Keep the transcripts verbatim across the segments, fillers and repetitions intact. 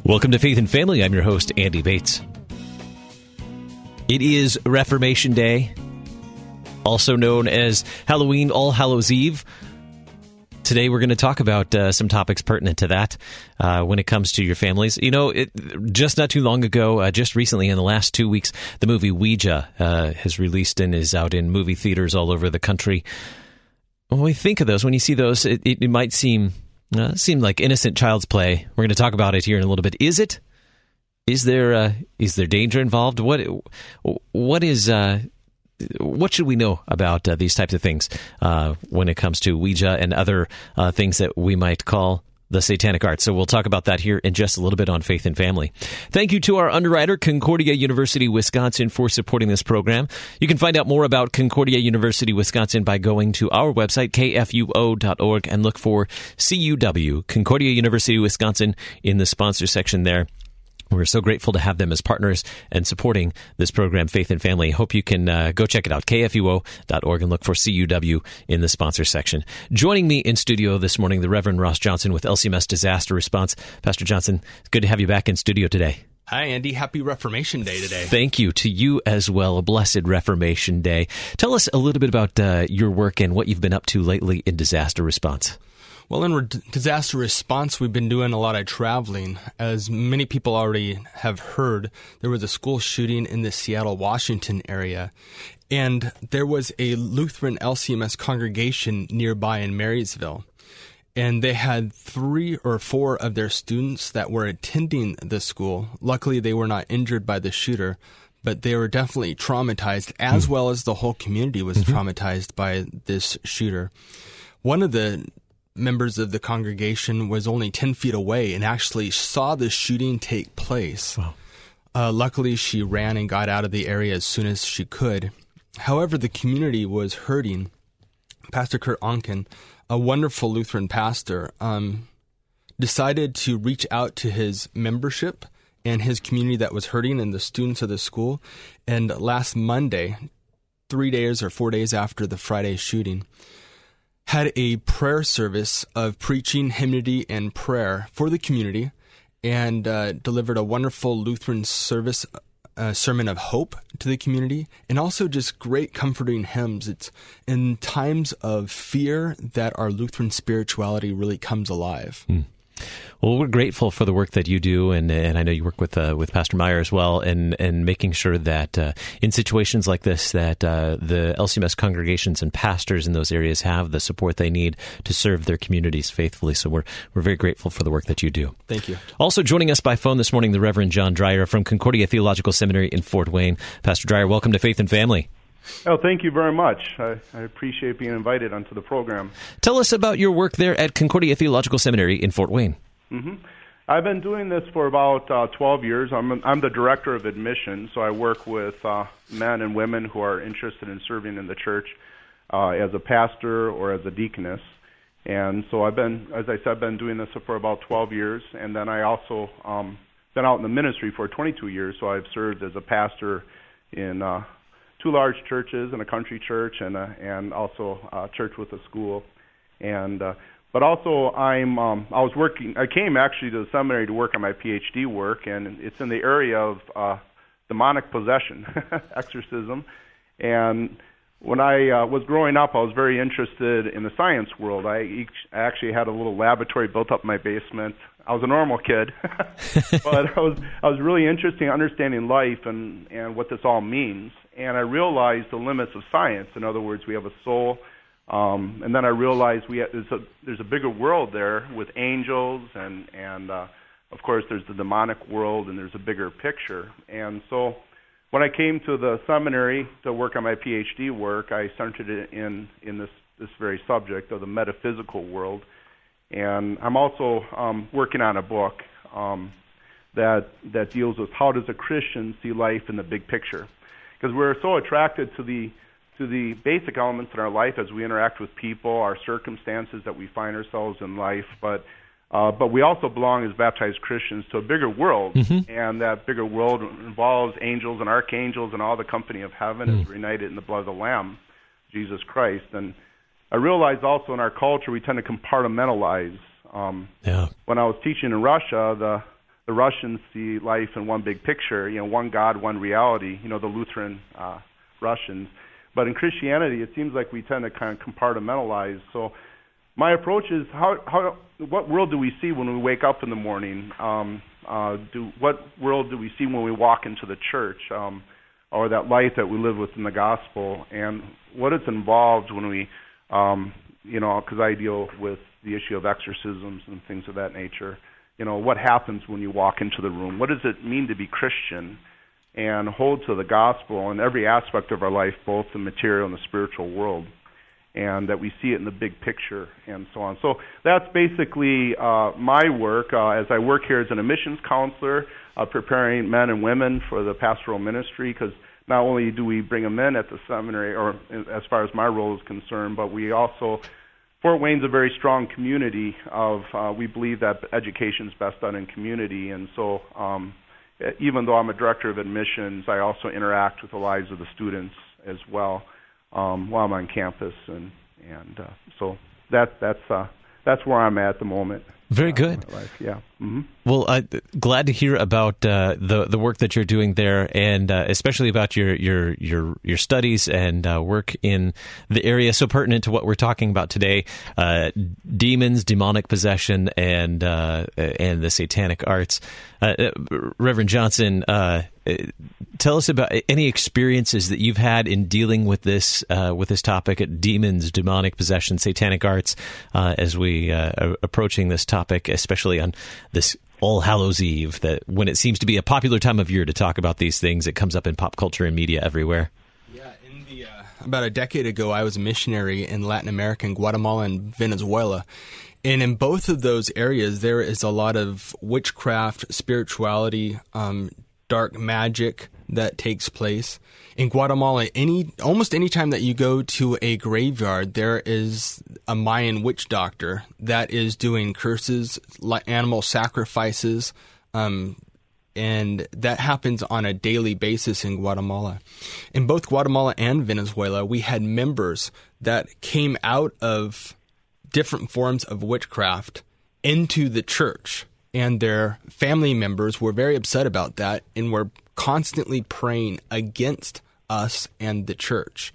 Welcome to Faith and Family. I'm your host, Andy Bates. It is Reformation Day, also known as Halloween, All Hallows Eve. Today we're going to talk about uh, some topics pertinent to that uh, when it comes to your families. You know, it, just not too long ago, uh, just recently in the last two weeks, the movie Ouija uh, has released and is out in movie theaters all over the country. When we think of those, when you see those, it, it, it might seem... Uh, seemed like innocent child's play. We're going to talk about it here in a little bit. Is it? Is there uh, is there danger involved? What what is uh, what should we know about uh, these types of things uh, when it comes to Ouija and other uh, things that we might call the satanic arts? So we'll talk about that here in just a little bit on Faith and Family. Thank you to our underwriter, Concordia University, Wisconsin, for supporting this program. You can find out more about Concordia University, Wisconsin by going to our website, k f u o dot org, and look for C U W, Concordia University, Wisconsin, in the sponsor section there. We're so grateful to have them as partners and supporting this program, Faith and Family. Hope you can uh, go check it out, k f u o dot org, and look for C U W in the sponsor section. Joining me in studio this morning, the Reverend Ross Johnson with L C M S Disaster Response. Pastor Johnson, it's good to have you back in studio today. Hi, Andy. Happy Reformation Day today. Thank you. To you as well. A blessed Reformation Day. Tell us a little bit about uh, your work and what you've been up to lately in disaster response. Well, in re- disaster response, we've been doing a lot of traveling. As many people already have heard, there was a school shooting in the Seattle, Washington area, and there was a Lutheran L C M S congregation nearby in Marysville, and they had three or four of their students that were attending the school. Luckily, they were not injured by the shooter, but they were definitely traumatized, as well as the whole community was mm-hmm. traumatized by this shooter. One of the members of the congregation was only ten feet away and actually saw the shooting take place. Wow. Uh, luckily, she ran and got out of the area as soon as she could. However, the community was hurting. Pastor Kurt Onken, a wonderful Lutheran pastor, um, decided to reach out to his membership and his community that was hurting and the students of the school. And last Monday, three days or four days after the Friday shooting, had a prayer service of preaching, hymnody, and prayer for the community, and uh, delivered a wonderful Lutheran service, uh, sermon of hope to the community, and also just great comforting hymns. It's in times of fear that our Lutheran spirituality really comes alive. Hmm. Well, we're grateful for the work that you do, and and I know you work with uh, with Pastor Meyer as well, and, and making sure that uh, in situations like this, that uh, the L C M S congregations and pastors in those areas have the support they need to serve their communities faithfully. So we're we're very grateful for the work that you do. Thank you. Also joining us by phone this morning, the Reverend John Dreyer from Concordia Theological Seminary in Fort Wayne. Pastor Dreyer, welcome to Faith and Family. Oh, thank you very much. I, I appreciate being invited onto the program. Tell us about your work there at Concordia Theological Seminary in Fort Wayne. Mm-hmm. I've been doing this for about uh, twelve years. I'm I'm the director of admissions, so I work with uh, men and women who are interested in serving in the church uh, as a pastor or as a deaconess. And so I've been, as I said, I've been doing this for about twelve years, and then I also um, been out in the ministry for twenty-two years. So I've served as a pastor in uh, two large churches and a country church, and a, and also a church with a school, and. Uh, But also, I'm. Um, I was working. I came actually to the seminary to work on my P H D work, and it's in the area of uh, demonic possession, exorcism. And when I uh, was growing up, I was very interested in the science world. I, each, I actually had a little laboratory built up in my basement. I was a normal kid, but I was I was really interested in understanding life and and what this all means. And I realized the limits of science. In other words, we have a soul. Um, and then I realized we have, there's, a, there's a bigger world there with angels, and, and uh, of course there's the demonic world, and there's a bigger picture. And so when I came to the seminary to work on my P H D work, I centered it in, in this, this very subject of the metaphysical world. And I'm also um, working on a book um, that, that deals with how does a Christian see life in the big picture. Because we're so attracted to the to the basic elements in our life as we interact with people, our circumstances that we find ourselves in life, but uh, but we also belong as baptized Christians to a bigger world, mm-hmm. and that bigger world involves angels and archangels and all the company of heaven mm. as we're united in the blood of the Lamb, Jesus Christ. And I realize also in our culture we tend to compartmentalize. Um, yeah. When I was teaching in Russia, the the Russians see life in one big picture, you know, one God, one reality, you know, the Lutheran uh, Russians. But in Christianity, it seems like we tend to kind of compartmentalize. So my approach is, how, how, what world do we see when we wake up in the morning? Um, uh, do, what world do we see when we walk into the church, um, or that light that we live with in the gospel? And what is involved when we, um, you know, because I deal with the issue of exorcisms and things of that nature. You know, what happens when you walk into the room? What does it mean to be Christian and hold to the gospel in every aspect of our life, both the material and the spiritual world, and that we see it in the big picture and so on. So that's basically uh, my work uh, as I work here as an admissions counselor, uh, preparing men and women for the pastoral ministry, because not only do we bring them in at the seminary, or as far as my role is concerned, but we also, Fort Wayne's a very strong community of, uh, we believe that education is best done in community, and so um, even though I'm a director of admissions, I also interact with the lives of the students as well um, while I'm on campus, and and uh, so that that's uh, that's where I'm at the moment. Very good. Uh, life. Yeah. Mm-hmm. Well, I'm glad to hear about uh, the the work that you're doing there, and uh, especially about your your your your studies and uh, work in the area so pertinent to what we're talking about today: uh, demons, demonic possession, and uh, and the satanic arts. Uh, Reverend Johnson, uh, tell us about any experiences that you've had in dealing with this uh, with this topic: demons, demonic possession, satanic arts, uh, as we uh, are approaching this topic, especially on this All Hallows Eve, that when it seems to be a popular time of year to talk about these things, it comes up in pop culture and media everywhere. Yeah, in the uh, about a decade ago, I was a missionary in Latin America, in Guatemala and Venezuela. And in both of those areas, there is a lot of witchcraft, spirituality, um, dark magic that takes place. In Guatemala, any almost any time that you go to a graveyard, there is a Mayan witch doctor that is doing curses, animal sacrifices, um, and that happens on a daily basis in Guatemala. In both Guatemala and Venezuela, we had members that came out of different forms of witchcraft into the church, and their family members were very upset about that and were constantly praying against us and the church.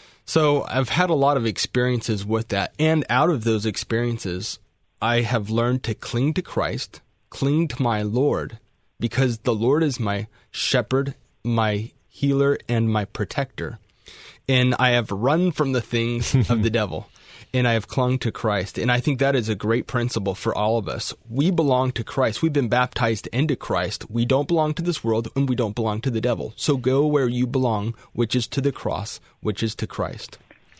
So I've had a lot of experiences with that, and out of those experiences, I have learned to cling to Christ, cling to my Lord, because the Lord is my shepherd, my healer, and my protector. And I have run from the things of the devil, and I have clung to Christ. And I think that is a great principle for all of us. We belong to Christ. We've been baptized into Christ. We don't belong to this world, and we don't belong to the devil. So go where you belong, which is to the cross, which is to Christ.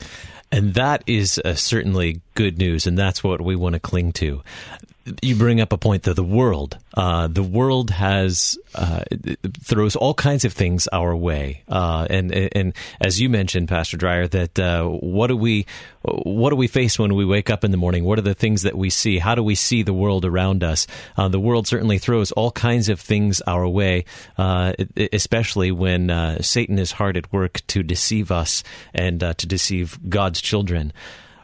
And that is uh, certainly good news, and that's what we want to cling to. You bring up a point, though, the world. Uh, the world has uh, throws all kinds of things our way, uh, and and as you mentioned, Pastor Dreyer, that uh, what do we what do we face when we wake up in the morning? What are the things that we see? How do we see the world around us? Uh, the world certainly throws all kinds of things our way, uh, especially when uh, Satan is hard at work to deceive us and uh, to deceive God's children.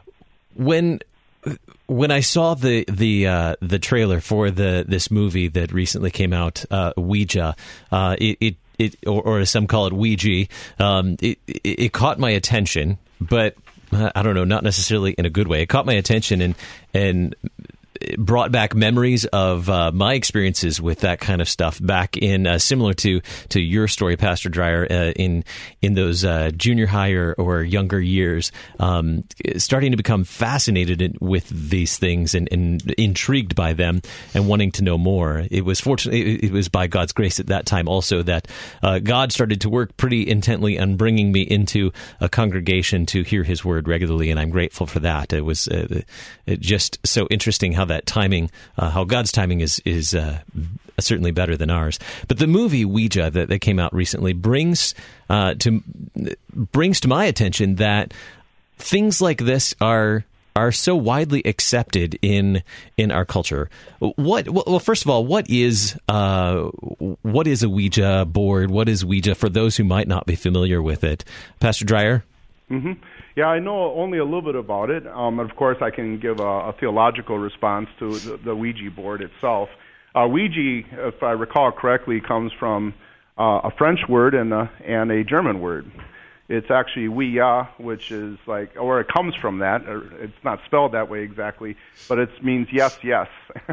When When I saw the the uh, the trailer for the this movie that recently came out, uh, Ouija, uh, it, it it or, or as some call it Ouija, um, it, it it caught my attention, but uh, I don't know, not necessarily in a good way. It caught my attention and and it brought back memories of uh, my experiences with that kind of stuff back in uh, similar to to your story, Pastor Dreyer, uh, in in those uh, junior high or, or younger years, um, starting to become fascinated in, with these things and, and intrigued by them and wanting to know more. It was fortunately it was by God's grace at that time also that uh, God started to work pretty intently on bringing me into a congregation to hear His word regularly, and I'm grateful for that. It was uh, it just so interesting how that timing, uh, how God's timing is is uh, certainly better than ours. But the movie Ouija that, that came out recently brings uh, to brings to my attention that things like this are are so widely accepted in in our culture. What well, first of all, what is uh, what is a Ouija board? What is Ouija for those who might not be familiar with it, Pastor Dreyer? Mm-hmm. Yeah, I know only a little bit about it. Um, of course, I can give a, a theological response to the, the Ouija board itself. Uh, Ouija, if I recall correctly, comes from uh, a French word and a, and a German word. It's actually Ouija, which is like, or it comes from that. Or it's not spelled that way exactly, but it means yes, yes.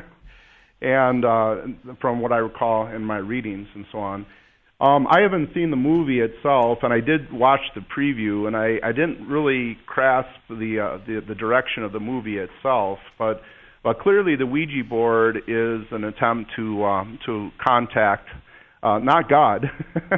And uh, from what I recall in my readings and so on. Um, I haven't seen the movie itself, and I did watch the preview, and I, I didn't really grasp the, uh, the the direction of the movie itself. But but clearly, the Ouija board is an attempt to um, to contact uh, not God,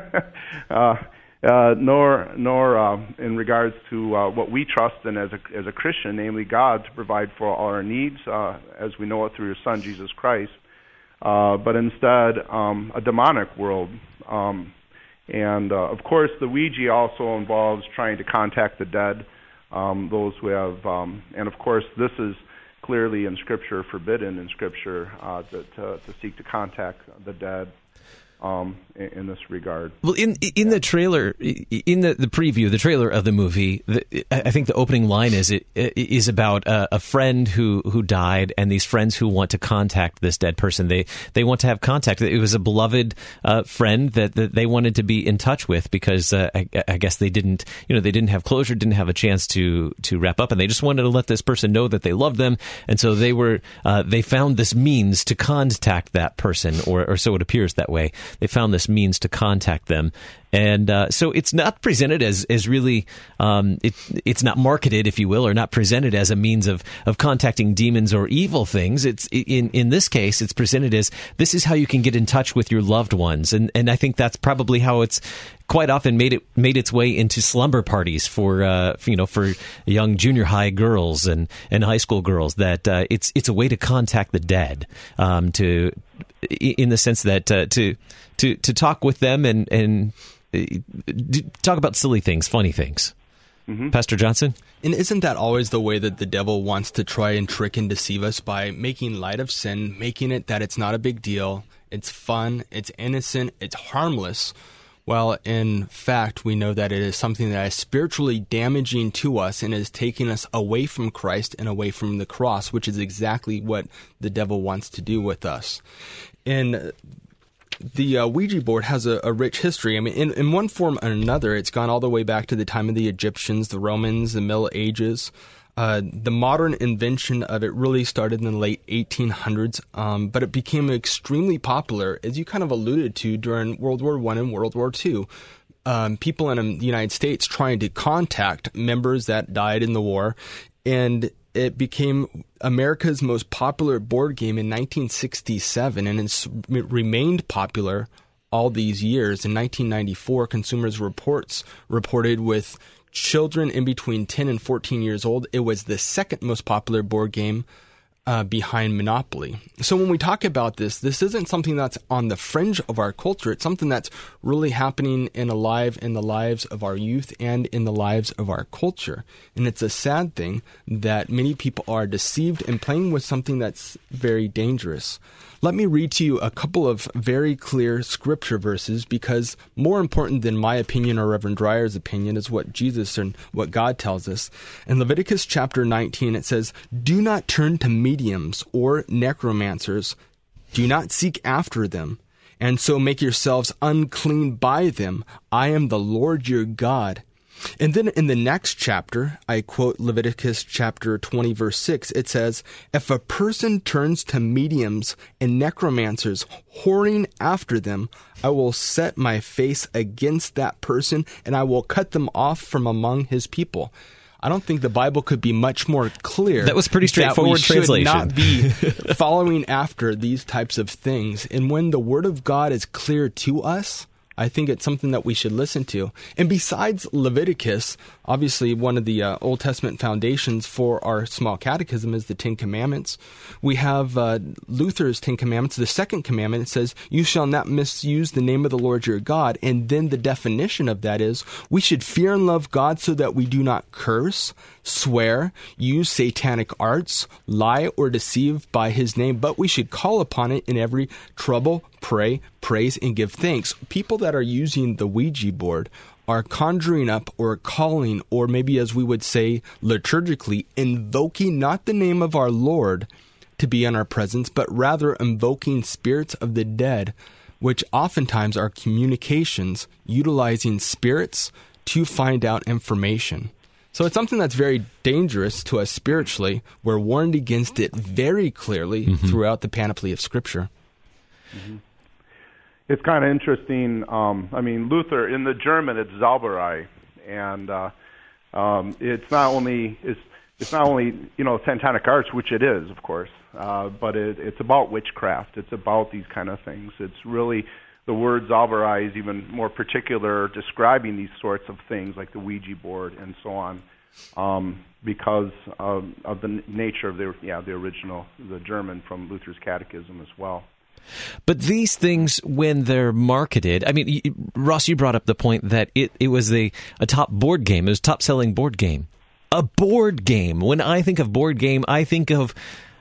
uh, uh, nor nor uh, in regards to uh, what we trust in as a as a Christian, namely God, to provide for all our needs, uh, as we know it through His Son Jesus Christ. Uh, but instead, um, a demonic world. Um, and, uh, of course, the Ouija also involves trying to contact the dead, um, those who have, um, and, of course, this is clearly in Scripture, forbidden in Scripture, uh, to, to, to seek to contact the dead. Um, in, in this regard. Well, in in the trailer, in the, the preview, the trailer of the movie, the, I think the opening line is it is about a, a friend who, who died, and these friends who want to contact this dead person. They they want to have contact. It was a beloved uh, friend that, that they wanted to be in touch with because uh, I, I guess they didn't, you know, they didn't have closure, didn't have a chance to to wrap up, and they just wanted to let this person know that they loved them, and so they were uh, they found this means to contact that person, or or so it appears that way. They found this means to contact them. And uh, so it's not presented as, as really, um, it, it's not marketed, if you will, or not presented as a means of, of contacting demons or evil things. It's in, in this case, it's presented as this is how you can get in touch with your loved ones. And, and I think that's probably how it's quite often made it made its way into slumber parties for, uh, you know, for young junior high girls and, and high school girls, that uh, it's it's a way to contact the dead, um, to in the sense that uh, to to to talk with them and and talk about silly things, funny things. Mm-hmm. Pastor Johnson? And isn't that always the way that the devil wants to try and trick and deceive us, by making light of sin, making it that it's not a big deal, it's fun, it's innocent, it's harmless? Well, in fact, we know that it is something that is spiritually damaging to us and is taking us away from Christ and away from the cross, which is exactly what the devil wants to do with us. And the uh, Ouija board has a, a rich history. I mean, in, in one form or another, it's gone all the way back to the time of the Egyptians, the Romans, the Middle Ages. Uh, the modern invention of it really started in the late eighteen hundreds, um, but it became extremely popular, as you kind of alluded to, during World War One and World War Two. Um, people in the United States trying to contact members that died in the war, and it became America's most popular board game in nineteen sixty-seven, and it's remained popular all these years. In nineteen ninety-four, Consumers Reports reported with children in between ten and fourteen years old, it was the second most popular board game uh, behind Monopoly. So when we talk about this, this isn't something that's on the fringe of our culture. It's something that's really happening and alive in the lives of our youth and in the lives of our culture. And it's a sad thing that many people are deceived and playing with something that's very dangerous. Let me read to you a couple of very clear scripture verses, because more important than my opinion or Reverend Dreyer's opinion is what Jesus and what God tells us. In Leviticus chapter nineteen, it says, "Do not turn to mediums or necromancers. Do not seek after them, and so make yourselves unclean by them. I am the Lord your God." And then in the next chapter, I quote Leviticus chapter twenty, verse six, it says, "If a person turns to mediums and necromancers, whoring after them, I will set my face against that person, and I will cut them off from among his people." I don't think the Bible could be much more clear. That was pretty straightforward that we translation. Should not be following after these types of things. And when the Word of God is clear to us, I think it's something that we should listen to. And besides Leviticus, obviously one of the uh, Old Testament foundations for our small catechism is the Ten Commandments. We have uh, Luther's Ten Commandments. The second commandment says, "You shall not misuse the name of the Lord your God." And then the definition of that is, we should fear and love God so that we do not curse, swear, use satanic arts, lie, or deceive by his name, but we should call upon it in every trouble, pray, praise, and give thanks. People that are using the Ouija board are conjuring up or calling, or maybe as we would say liturgically, invoking not the name of our Lord, to be in our presence, but rather invoking spirits of the dead, which oftentimes are communications utilizing spirits to find out information. So it's something that's very dangerous to us spiritually. We're warned against it very clearly mm-hmm. throughout the panoply of Scripture. Mm-hmm. It's kind of interesting. Um, I mean, Luther, in the German, it's Zauberei, and uh, um, it's not only it's, it's not only you know satanic arts, which it is, of course, uh, but it, it's about witchcraft. It's about these kind of things. It's really the word Zauberei is even more particular, describing these sorts of things like the Ouija board and so on, um, because of, of the nature of the yeah the original the German from Luther's Catechism as well. But these things, when they're marketed, I mean, Ross, you brought up the point that it, it was a, a top board game. It was a top-selling board game. A board game. When I think of board game, I think of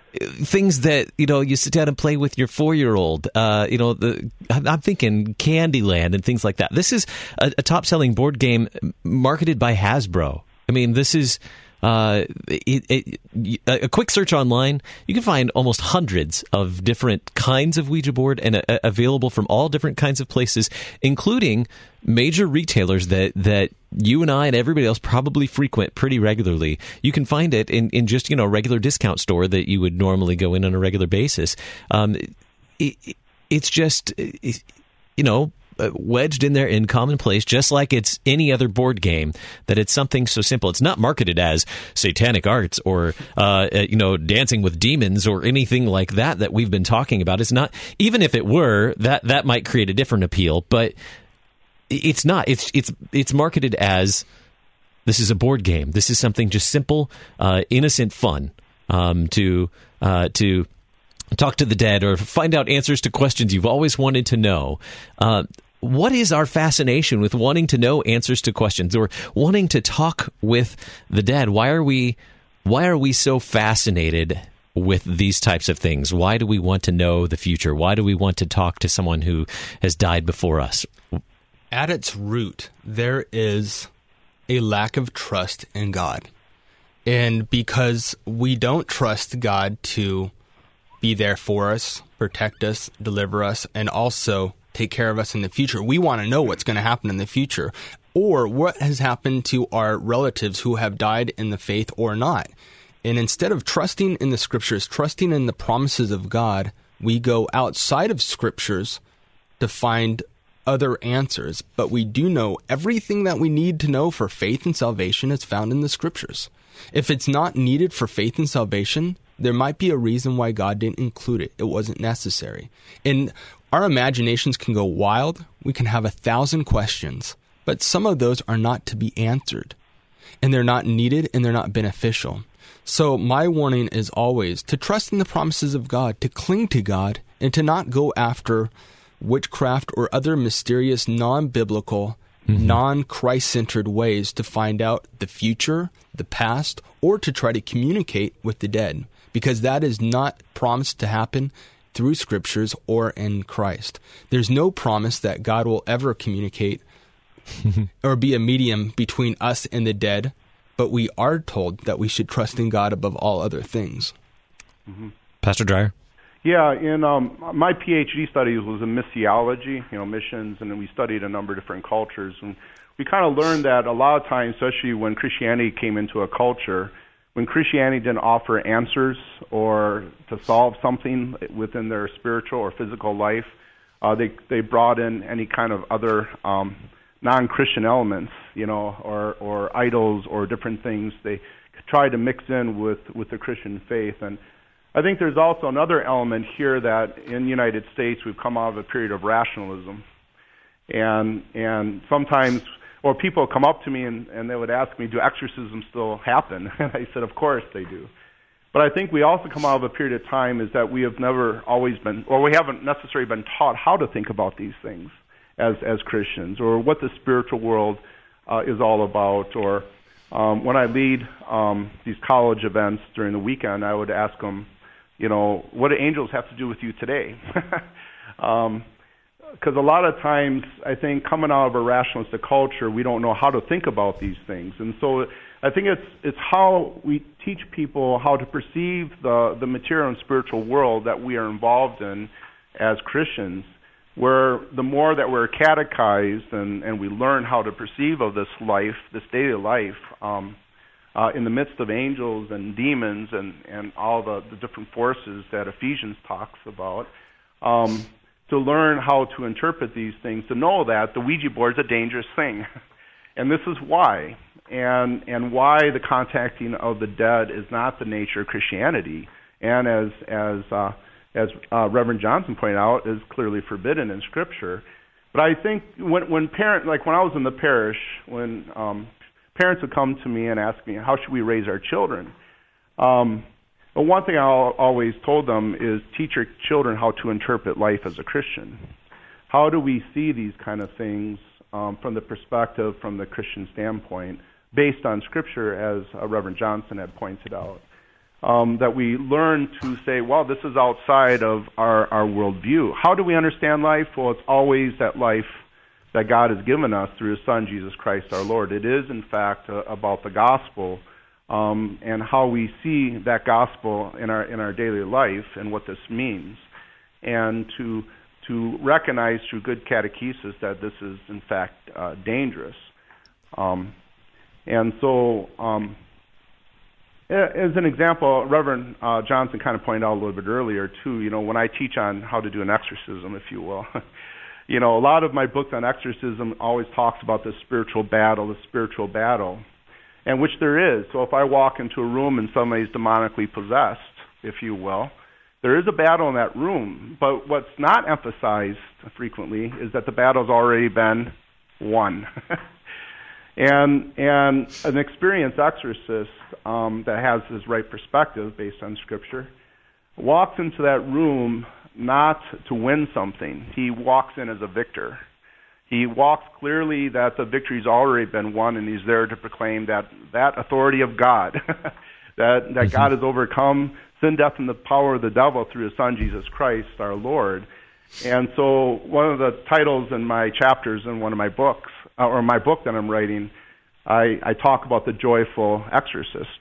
things that, you know, you sit down and play with your four-year-old. Uh, you know, the, I'm thinking Candyland and things like that. This is a, a top-selling board game marketed by Hasbro. I mean, this is... Uh, it, it, a quick search online, you can find almost hundreds of different kinds of Ouija board and uh, available from all different kinds of places, including major retailers that, that you and I and everybody else probably frequent pretty regularly. You can find it in, in just, you know, a regular discount store that you would normally go in on a regular basis. Um, it, it's just, it, you know, wedged in there in commonplace, just like it's any other board game, that it's something so simple. It's not marketed as satanic arts or, uh, you know, dancing with demons or anything like that that we've been talking about. It's not, even if it were, that, that might create a different appeal, but it's not. It's, it's, it's marketed as, this is a board game. This is something just simple, uh, innocent fun, um, to, uh, to, talk to the dead or find out answers to questions you've always wanted to know. Uh, What is our fascination with wanting to know answers to questions or wanting to talk with the dead? Why are we why are we so fascinated with these types of things? Why do we want to know the future? Why do we want to talk to someone who has died before us? At its root, there is a lack of trust in God. And because we don't trust God to be there for us, protect us, deliver us, and also take care of us in the future, we want to know what's going to happen in the future, or what has happened to our relatives who have died in the faith or not. And instead of trusting in the Scriptures, trusting in the promises of God, we go outside of Scriptures to find other answers. But we do know everything that we need to know for faith and salvation is found in the Scriptures. If it's not needed for faith and salvation, there might be a reason why God didn't include it. It wasn't necessary. And our imaginations can go wild. We can have a thousand questions, but some of those are not to be answered, and they're not needed, and they're not beneficial. So my warning is always to trust in the promises of God, to cling to God, and to not go after witchcraft or other mysterious, non-biblical, mm-hmm. non-Christ-centered ways to find out the future, the past, or to try to communicate with the dead, because that is not promised to happen through Scriptures or in Christ. There's no promise that God will ever communicate or be a medium between us and the dead, but we are told that we should trust in God above all other things. Mm-hmm. Pastor Dreyer? Yeah, in um, my PhD studies was in missiology, you know, missions, and then we studied a number of different cultures. And we kind of learned that a lot of times, especially when Christianity came into a culture, when Christianity didn't offer answers or to solve something within their spiritual or physical life, uh, they they brought in any kind of other um, non-Christian elements, you know, or, or idols or different things. They tried to mix in with, with the Christian faith. And I think there's also another element here that in the United States we've come out of a period of rationalism. And and sometimes, or people come up to me and, and they would ask me, do exorcisms still happen? And I said, of course they do. But I think we also come out of a period of time is that we have never always been, or we haven't necessarily been taught how to think about these things as as Christians, or what the spiritual world uh, is all about. Or um, when I lead um, these college events during the weekend, I would ask them, you know, what do angels have to do with you today? um, Because a lot of times, I think, coming out of a rationalistic culture, we don't know how to think about these things. And so I think it's it's how we teach people how to perceive the, the material and spiritual world that we are involved in as Christians, where the more that we're catechized and, and we learn how to perceive of this life, this daily life, um, uh, in the midst of angels and demons and, and all the, the different forces that Ephesians talks about, um, to learn how to interpret these things, to know that the Ouija board is a dangerous thing. And this is why. And and why the contacting of the dead is not the nature of Christianity, and as as uh, as uh, Reverend Johnson pointed out, is clearly forbidden in Scripture. But I think when when parent like when I was in the parish, when um, parents would come to me and ask me, how should we raise our children? Um, but one thing I always told them is teach your children how to interpret life as a Christian. How do we see these kind of things um, from the perspective, from the Christian standpoint, based on Scripture, as uh, Reverend Johnson had pointed out, um, that we learn to say, well, this is outside of our, our worldview. How do we understand life? Well, it's always that life that God has given us through His Son, Jesus Christ our Lord. It is, in fact, uh, about the gospel um, and how we see that gospel in our in our daily life and what this means, and to to recognize through good catechesis that this is, in fact, uh, dangerous. Um, And so, um, as an example, Reverend uh, Johnson kind of pointed out a little bit earlier, too, you know, when I teach on how to do an exorcism, if you will, you know, a lot of my books on exorcism always talks about the spiritual battle, the spiritual battle, and which there is. So if I walk into a room and somebody's demonically possessed, if you will, there is a battle in that room. But what's not emphasized frequently is that the battle's already been won. And and an experienced exorcist um, that has his right perspective based on Scripture walks into that room not to win something. He walks in as a victor. He walks clearly that the victory's already been won, and he's there to proclaim that that authority of God, that that mm-hmm. God has overcome sin, death, and the power of the devil through His Son, Jesus Christ, our Lord. And so one of the titles in my chapters in one of my books, or my book that I'm writing, I, I talk about the joyful exorcist.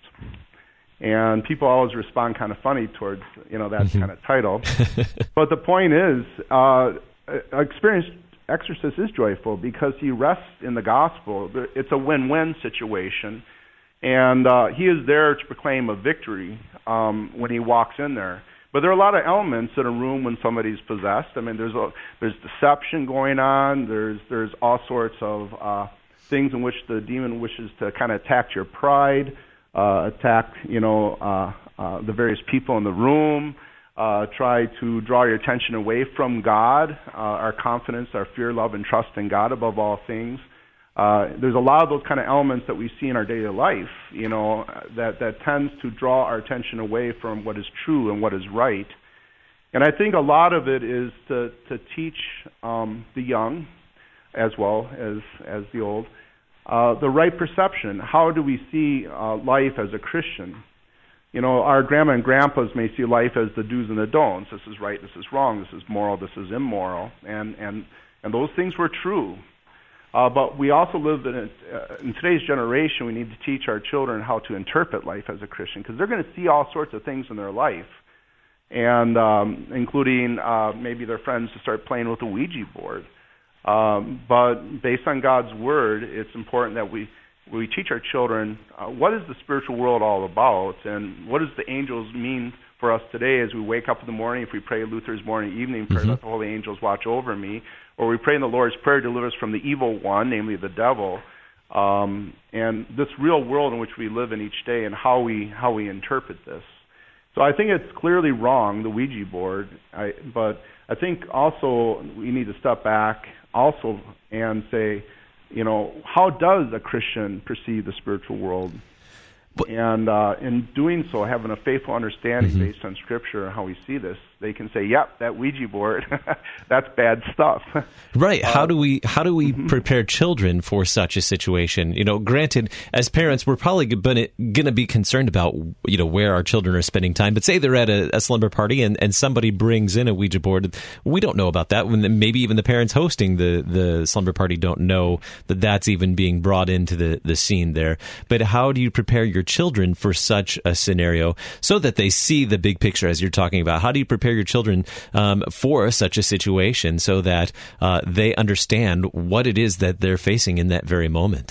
And people always respond kind of funny towards, you know, that mm-hmm. kind of title. But the point is, uh, an experienced exorcist is joyful because he rests in the gospel. It's a win-win situation. And uh, he is there to proclaim a victory um, when he walks in there. But there are a lot of elements in a room when somebody's possessed. I mean, there's a, there's deception going on. There's there's all sorts of uh, things in which the demon wishes to kind of attack your pride, uh, attack you know uh, uh, the various people in the room, uh, try to draw your attention away from God, uh, our confidence, our fear, love, and trust in God above all things. Uh, there's a lot of those kind of elements that we see in our daily life, you know, that, that tends to draw our attention away from what is true and what is right. And I think a lot of it is to, to teach um, the young, as well as, as the old, uh, the right perception. How do we see uh, life as a Christian? You know, our grandma and grandpas may see life as the do's and the don'ts. This is right, this is wrong, this is moral, this is immoral. And, and, and those things were true. Uh, but we also live in, a, uh, in today's generation, we need to teach our children how to interpret life as a Christian, because they're going to see all sorts of things in their life, and um, including uh, maybe their friends to start playing with a Ouija board. Um, but based on God's Word, it's important that we, we teach our children uh, what is the spiritual world all about, and what does the angels mean for us today as we wake up in the morning. If we pray Luther's morning evening prayer, mm-hmm. let the holy angels watch over me, or we pray in the Lord's Prayer, deliver us from the evil one, namely the devil, um, and this real world in which we live in each day, and how we how we interpret this. So I think it's clearly wrong, the Ouija board, I, but I think also we need to step back also and say, you know, how does a Christian perceive the spiritual world? And uh, in doing so, having a faithful understanding mm-hmm. based on Scripture and how we see this, they can say, "Yep, that Ouija board, that's bad stuff." Right. How Uh, do we how do we mm-hmm. prepare children for such a situation? You know, granted, as parents, we're probably going to be concerned about, you know, where our children are spending time. But say they're at a, a slumber party and, and somebody brings in a Ouija board. We don't know about that. When maybe even the parents hosting the, the slumber party don't know that that's even being brought into the, the scene there. But how do you prepare your children for such a scenario so that they see the big picture as you're talking about? How do you prepare your children um, for such a situation so that uh, they understand what it is that they're facing in that very moment?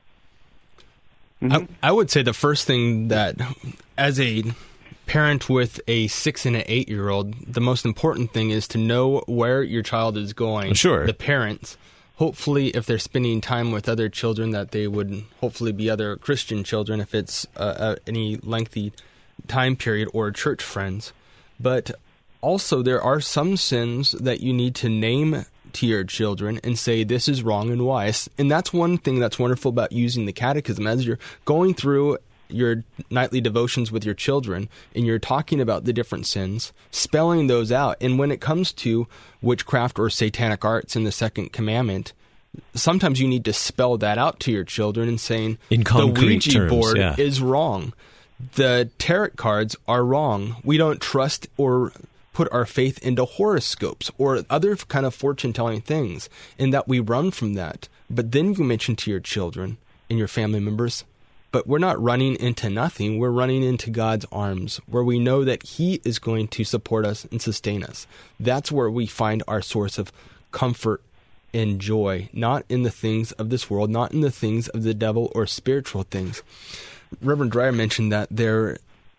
I, I would say the first thing that, as a parent with a six and an eight-year-old, the most important thing is to know where your child is going. Sure. The parents. Hopefully, if they're spending time with other children, that they would hopefully be other Christian children if it's uh, uh, any lengthy time period, or church friends. But also, there are some sins that you need to name to your children and say, this is wrong and why. And that's one thing that's wonderful about using the catechism. As you're going through your nightly devotions with your children and you're talking about the different sins, spelling those out. And when it comes to witchcraft or satanic arts in the second commandment, sometimes you need to spell that out to your children and saying, in concrete the Ouija terms, board yeah. is wrong. The tarot cards are wrong. We don't trust or put our faith into horoscopes or other kind of fortune-telling things, and that we run from that. But then you mention to your children and your family members, but we're not running into nothing. We're running into God's arms, where we know that He is going to support us and sustain us. That's where we find our source of comfort and joy, not in the things of this world, not in the things of the devil or spiritual things. Reverend Dreyer mentioned that there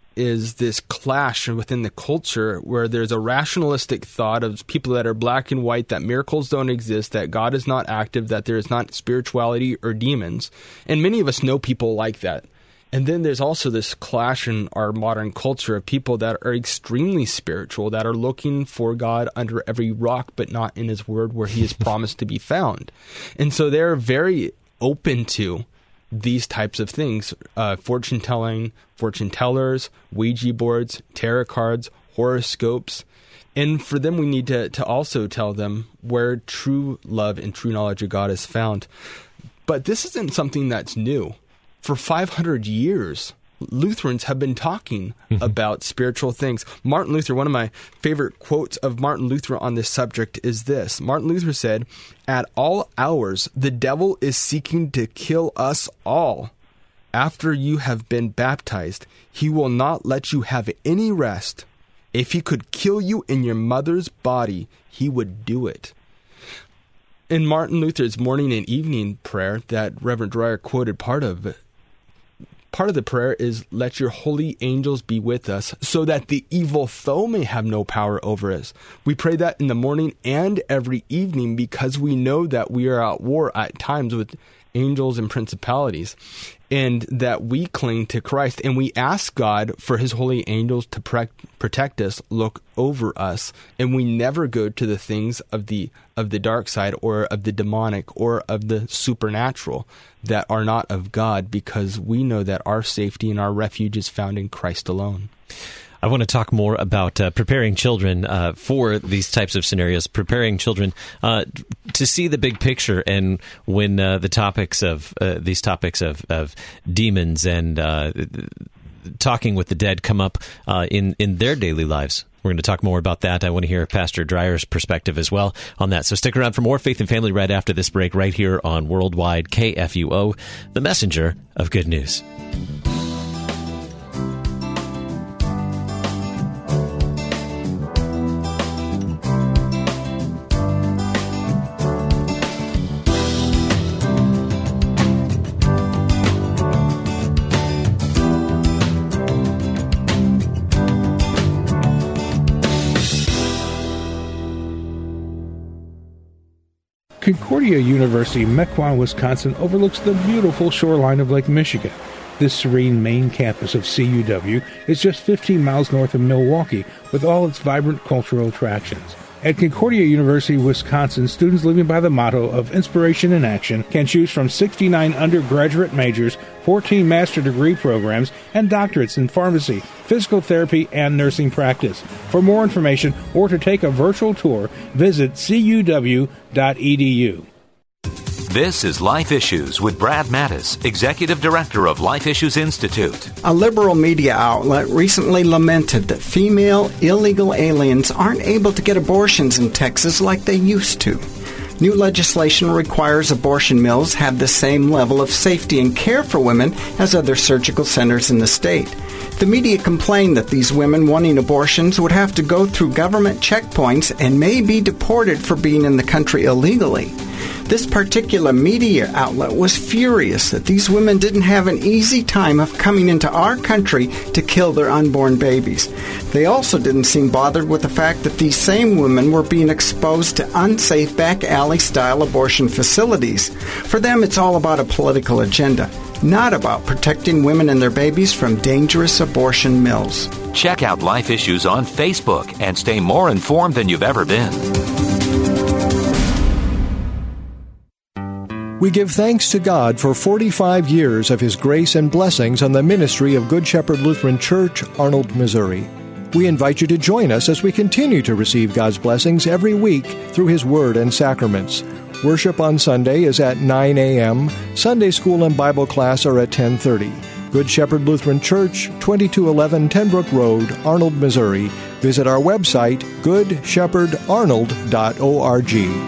is this clash within the culture where there's a rationalistic thought of people that are black and white, that miracles don't exist, that God is not active, that there is not spirituality or demons. And many of us know people like that. And then there's also this clash in our modern culture of people that are extremely spiritual, that are looking for God under every rock, but not in His Word where He is promised to be found. And so they're very open to these types of things, uh, fortune telling, fortune tellers, Ouija boards, tarot cards, horoscopes. And for them, we need to, to also tell them where true love and true knowledge of God is found. But this isn't something that's new. For five hundred years, Lutherans have been talking mm-hmm. about spiritual things. Martin Luther, one of my favorite quotes of Martin Luther on this subject is this. Martin Luther said, "At all hours, the devil is seeking to kill us all. After you have been baptized, he will not let you have any rest. If he could kill you in your mother's body, he would do it." In Martin Luther's morning and evening prayer that Reverend Dreyer quoted part of, part of the prayer is, "Let your holy angels be with us, so that the evil foe may have no power over us." We pray that in the morning and every evening because we know that we are at war at times with angels and principalities, and that we cling to Christ, and we ask God for His holy angels to pre- protect us, look over us, and we never go to the things of the of the dark side or of the demonic or of the supernatural that are not of God, because we know that our safety and our refuge is found in Christ alone. I want to talk more about uh, preparing children uh, for these types of scenarios, preparing children uh, to see the big picture, and when uh, the topics of uh, these topics of, of demons and uh, talking with the dead come up uh, in, in their daily lives. We're going to talk more about that. I want to hear Pastor Dreyer's perspective as well on that. So stick around for more Faith and Family right after this break, right here on Worldwide K F U O, the messenger of good news. Concordia University, Mequon, Wisconsin, overlooks the beautiful shoreline of Lake Michigan. This serene main campus of C U W is just fifteen miles north of Milwaukee, with all its vibrant cultural attractions. At Concordia University, Wisconsin, students living by the motto of inspiration in action can choose from sixty-nine undergraduate majors, fourteen master degree programs, and doctorates in pharmacy, physical therapy, and nursing practice. For more information or to take a virtual tour, visit c u w dot e d u. This is Life Issues with Brad Mattis, Executive Director of Life Issues Institute. A liberal media outlet recently lamented that female illegal aliens aren't able to get abortions in Texas like they used to. New legislation requires abortion mills have the same level of safety and care for women as other surgical centers in the state. The media complained that these women wanting abortions would have to go through government checkpoints and may be deported for being in the country illegally. This particular media outlet was furious that these women didn't have an easy time of coming into our country to kill their unborn babies. They also didn't seem bothered with the fact that these same women were being exposed to unsafe back alley-style abortion facilities. For them, it's all about a political agenda, not about protecting women and their babies from dangerous abortion mills. Check out Life Issues on Facebook and stay more informed than you've ever been. We give thanks to God for forty-five years of His grace and blessings on the ministry of Good Shepherd Lutheran Church, Arnold, Missouri. We invite you to join us as we continue to receive God's blessings every week through His Word and sacraments. Worship on Sunday is at nine a.m. Sunday school and Bible class are at ten thirty. Good Shepherd Lutheran Church, twenty-two eleven Tenbrook Road, Arnold, Missouri. Visit our website, good shepherd arnold dot org.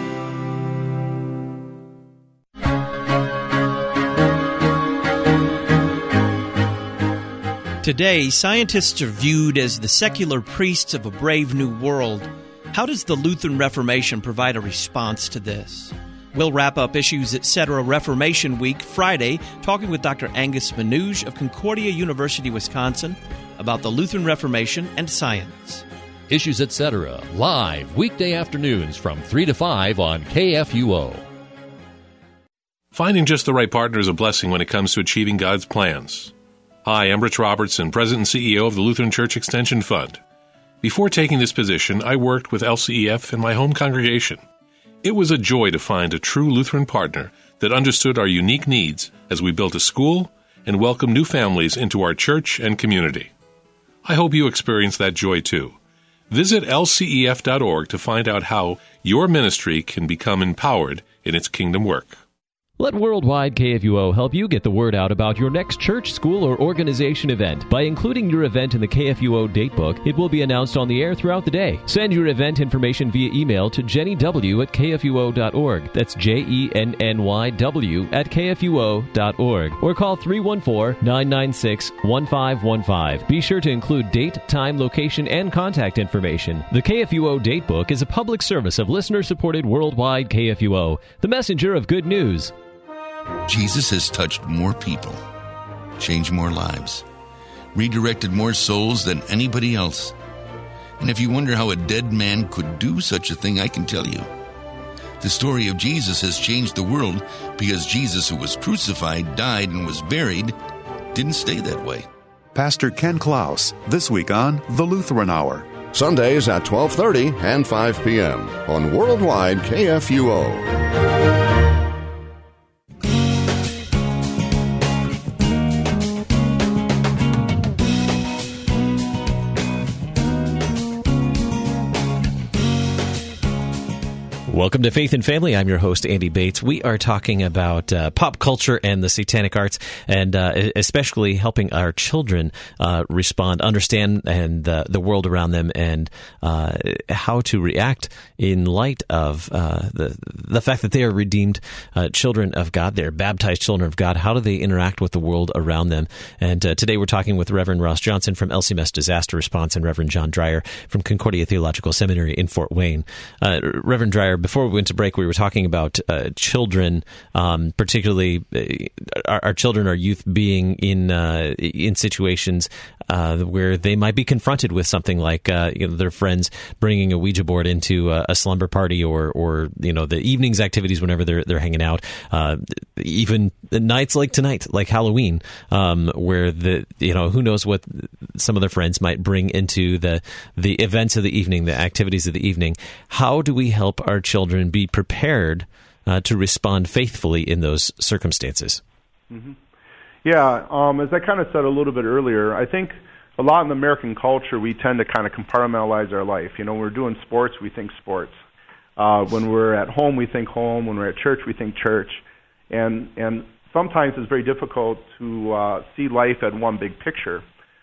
Today, scientists are viewed as the secular priests of a brave new world. How does the Lutheran Reformation provide a response to this? We'll wrap up Issues et cetera Reformation Week Friday, talking with Doctor Angus Manouge of Concordia University, Wisconsin, about the Lutheran Reformation and science. Issues et cetera, live weekday afternoons from three to five on K F U O. Finding just the right partner is a blessing when it comes to achieving God's plans. Hi, I'm Rich Robertson, President and C E O of the Lutheran Church Extension Fund. Before taking this position, I worked with L C E F in my home congregation. It was a joy to find a true Lutheran partner that understood our unique needs as we built a school and welcomed new families into our church and community. I hope you experience that joy too. Visit L C E F dot org to find out how your ministry can become empowered in its kingdom work. Let Worldwide K F U O help you get the word out about your next church, school, or organization event. By including your event in the K F U O datebook, it will be announced on the air throughout the day. Send your event information via email to jenny w at k f u o dot org. That's J E N N Y W at k f u o dot org. Or call three one four, nine nine six, one five one five. Be sure to include date, time, location, and contact information. The K F U O datebook is a public service of listener-supported Worldwide K F U O, the messenger of good news. Jesus has touched more people, changed more lives, redirected more souls than anybody else. And if you wonder how a dead man could do such a thing, I can tell you. The story of Jesus has changed the world because Jesus, who was crucified, died, and was buried, didn't stay that way. Pastor Ken Klaus, this week on The Lutheran Hour. Sundays at twelve thirty and five p.m. on Worldwide K F U O. Welcome to Faith and Family. I'm your host, Andy Bates. We are talking about uh, pop culture and the satanic arts, and uh, especially helping our children uh, respond, understand, and uh, the world around them, and uh, how to react in light of uh, the the fact that they are redeemed uh, children of God. They're baptized children of God. How do they interact with the world around them? And uh, today we're talking with Reverend Ross Johnson from L C M S Disaster Response and Reverend John Dreyer from Concordia Theological Seminary in Fort Wayne. Uh, Reverend Dreyer, before we went to break, we were talking about uh, children, um, particularly uh, our, our children, our youth being in uh, in situations uh, where they might be confronted with something like uh, you know, their friends bringing a Ouija board into a, a slumber party, or or you know the evening's activities whenever they're they're hanging out, uh, even nights like tonight, like Halloween, um, where the you know who knows what some of their friends might bring into the the events of the evening, the activities of the evening. How do we help our children be prepared uh, to respond faithfully in those circumstances? Mm-hmm. Yeah, um, as I kind of said a little bit earlier, I think a lot in the American culture, we tend to kind of compartmentalize our life. You know, when we're doing sports, we think sports. Uh, when we're at home, we think home. When we're at church, we think church. And and sometimes it's very difficult to uh, see life at one big picture,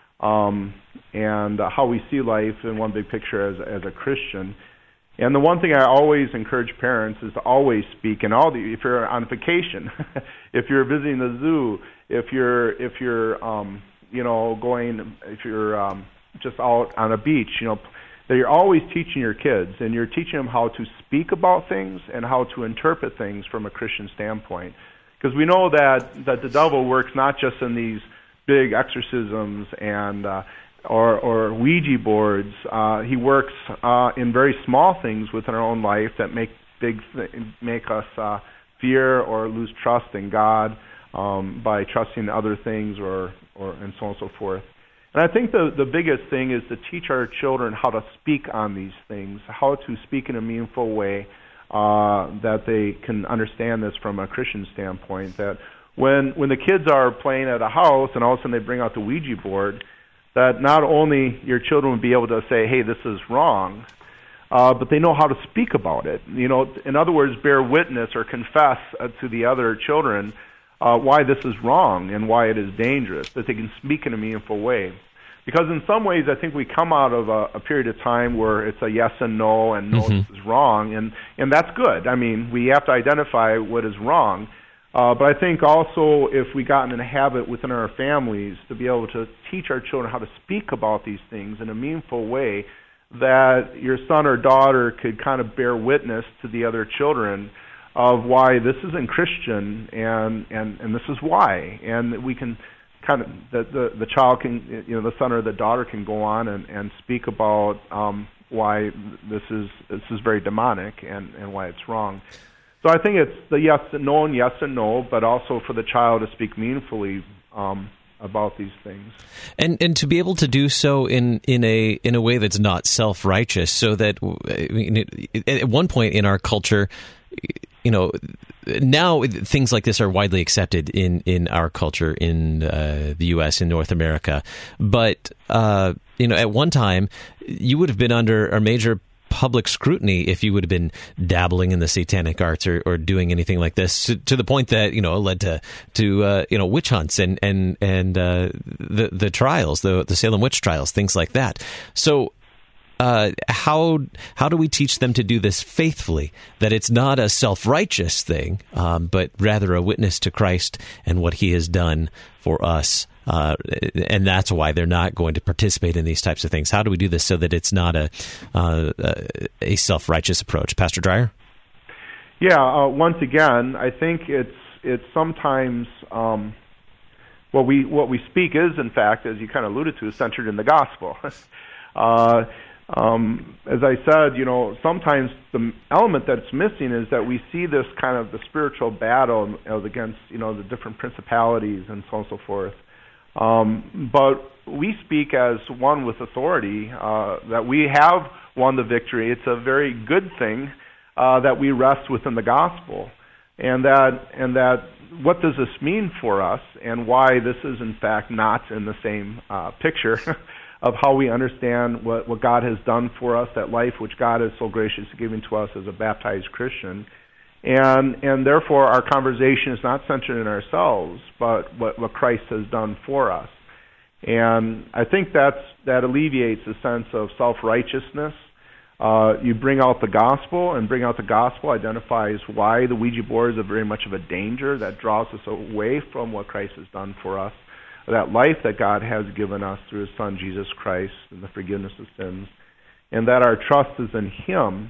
um, and uh, how we see life in one big picture as as a Christian. And the one thing I always encourage parents is to always speak. And all the if you're on vacation, if you're visiting the zoo, if you're if you're um, you know going if you're um, just out on a beach, you know that you're always teaching your kids, and you're teaching them how to speak about things and how to interpret things from a Christian standpoint. Because we know that that the devil works not just in these big exorcisms and uh, or, or Ouija boards. Uh, he works uh, in very small things within our own life that make big th- make us uh, fear or lose trust in God um, by trusting other things, or, or and so on and so forth. And I think the the biggest thing is to teach our children how to speak on these things, how to speak in a meaningful way, uh, that they can understand this from a Christian standpoint. That when when the kids are playing at a house and all of a sudden they bring out the Ouija board, that not only your children would be able to say, hey, this is wrong, uh, but they know how to speak about it. You know, in other words, bear witness or confess uh, to the other children uh, why this is wrong and why it is dangerous, that they can speak in a meaningful way. Because in some ways, I think we come out of a, a period of time where it's a yes and no, and no, mm-hmm. this is wrong, and, and that's good. I mean, we have to identify what is wrong. Uh, but I think also if we got in a habit within our families to be able to teach our children how to speak about these things in a meaningful way, that your son or daughter could kind of bear witness to the other children of why this isn't Christian, and, and, and this is why. And we can kind of, the, the, the child can, you know, the son or the daughter can go on and, and speak about um, why this is this is very demonic and, and why it's wrong. So I think it's the yes and no and yes and no, but also for the child to speak meaningfully um, about these things, and and to be able to do so in, in a in a way that's not self-righteous. So that I mean, at one point in our culture, you know, now things like this are widely accepted in, in our culture in uh, the U S, in North America, but uh, you know, at one time you would have been under a major public scrutiny if you would have been dabbling in the satanic arts or, or doing anything like this, to, to the point that, you know, led to to uh, you know, witch hunts and and and uh, the the trials, the the Salem witch trials, things like that. So uh, how how do we teach them to do this faithfully? That it's not a self-righteous thing, um, but rather a witness to Christ and what He has done for us. Uh, and that's why they're not going to participate in these types of things. How do we do this so that it's not a uh, a self-righteous approach? Pastor Dreyer? Yeah, uh, once again, I think it's it's sometimes um, what we what we speak is, in fact, as you kind of alluded to, centered in the gospel. uh, um, as I said, you know, sometimes the element that's missing is that we see this kind of the spiritual battle against, you know, the different principalities and so on and so forth. Um, but we speak as one with authority, uh, that we have won the victory. It's a very good thing uh, that we rest within the gospel, and that and that what does this mean for us, and why this is in fact not in the same uh, picture of how we understand what, what God has done for us, that life which God is so gracious giving to us as a baptized Christian. And and therefore our conversation is not centered in ourselves, but what, what Christ has done for us. And I think that's that alleviates a sense of self-righteousness. Uh, you bring out the gospel, and bring out the gospel identifies why the Ouija board is a very much of a danger that draws us away from what Christ has done for us, that life that God has given us through His Son Jesus Christ and the forgiveness of sins, and that our trust is in Him.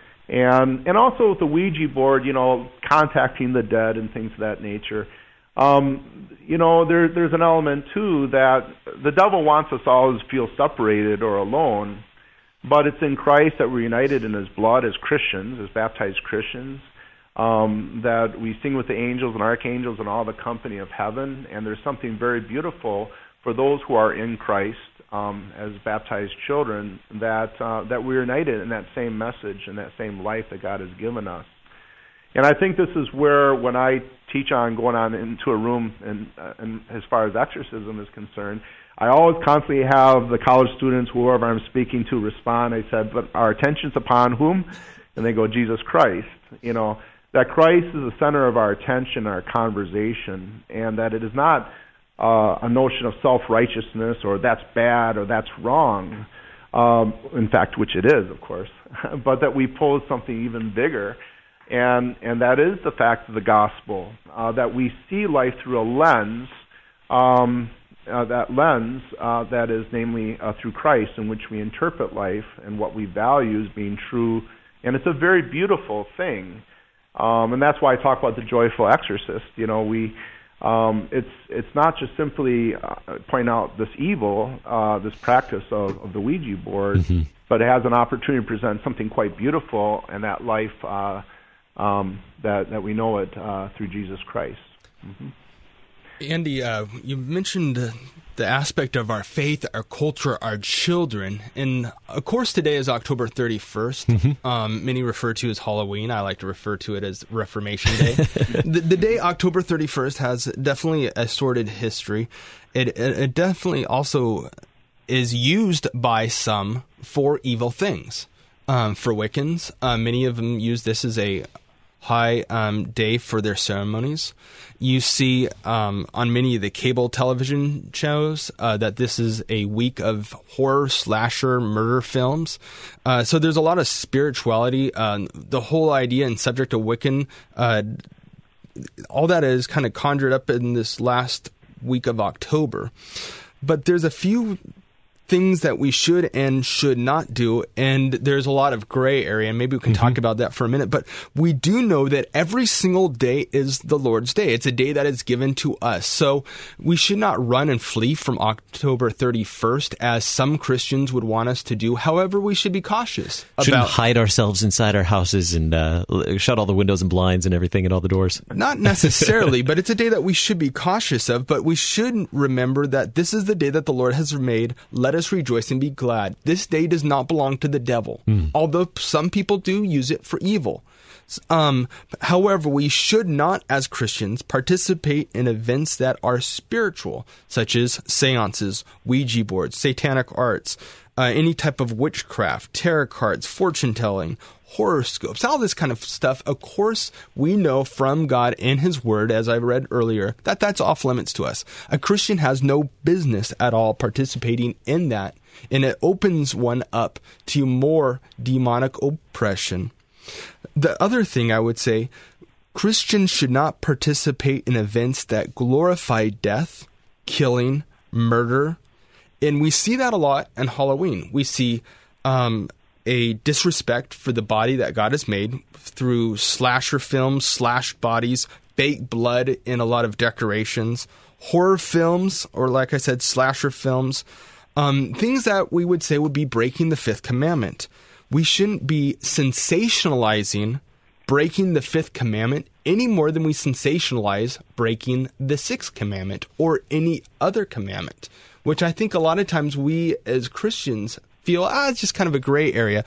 And and also with the Ouija board, you know, contacting the dead and things of that nature. Um, you know, there, there's an element, too, that the devil wants us all to feel separated or alone, but it's in Christ that we're united in his blood as Christians, as baptized Christians, um, that we sing with the angels and archangels and all the company of heaven, and there's something very beautiful for those who are in Christ um, as baptized children, that uh, that we're united in that same message and that same life that God has given us. And I think this is where, when I teach on going on into a room, and, uh, and as far as exorcism is concerned, I always constantly have the college students, whoever I'm speaking to, respond. I said, but our attention's upon whom? And they go, Jesus Christ. You know, that Christ is the center of our attention, our conversation, and that it is not uh, a notion of self-righteousness or that's bad or that's wrong, um, in fact, which it is, of course, but that we pose something even bigger. And and that is the fact of the gospel, uh, that we see life through a lens, um, uh, that lens uh, that is namely uh, through Christ, in which we interpret life and what we value as being true. And it's a very beautiful thing. Um, and that's why I talk about the joyful exorcist. You know, we um, it's it's not just simply uh, pointing out this evil, uh, this practice of, of the Ouija board, mm-hmm. but it has an opportunity to present something quite beautiful, and that life uh, Um, that, that we know it uh, through Jesus Christ. Mm-hmm. Andy, uh, you mentioned uh, the aspect of our faith, our culture, our children. And, of course, today is October thirty-first. Mm-hmm. Um, many refer to as Halloween. I like to refer to it as Reformation Day. the, the day October thirty-first has definitely a sordid history. It, it, it definitely also is used by some for evil things. Um, for Wiccans, uh, many of them use this as a high um, day for their ceremonies. You see um, on many of the cable television shows uh, that this is a week of horror, slasher, murder films. Uh, so there's a lot of spirituality. Uh, the whole idea and subject of Wiccan, uh, all that is kind of conjured up in this last week of October. But there's a few things that we should and should not do, and there's a lot of gray area, and maybe we can mm-hmm. talk about that for a minute, but we do know that every single day is the Lord's Day. It's a day that is given to us, so we should not run and flee from October thirty-first, as some Christians would want us to do. However, we should be cautious about... Shouldn't hide ourselves inside our houses and uh, shut all the windows and blinds and everything and all the doors. Not necessarily, but it's a day that we should be cautious of, but we should remember that this is the day that the Lord has made. Let us rejoice and be glad. This day does not belong to the devil, mm. although some people do use it for evil. Um, however, we should not, as Christians, participate in events that are spiritual, such as seances, Ouija boards, satanic arts, uh, any type of witchcraft, tarot cards, fortune-telling, horoscopes, all this kind of stuff. Of course, we know from God in His Word, as I read earlier, that that's off limits to us. A Christian has no business at all participating in that, and it opens one up to more demonic oppression. The other thing I would say, Christians should not participate in events that glorify death, killing, murder, and we see that a lot in Halloween. We see um, a disrespect for the body that God has made through slasher films, slash bodies, fake blood in a lot of decorations, horror films, or like I said, slasher films, um, things that we would say would be breaking the fifth commandment. We shouldn't be sensationalizing breaking the fifth commandment any more than we sensationalize breaking the sixth commandment or any other commandment, which I think a lot of times we as Christians feel, ah, it's just kind of a gray area.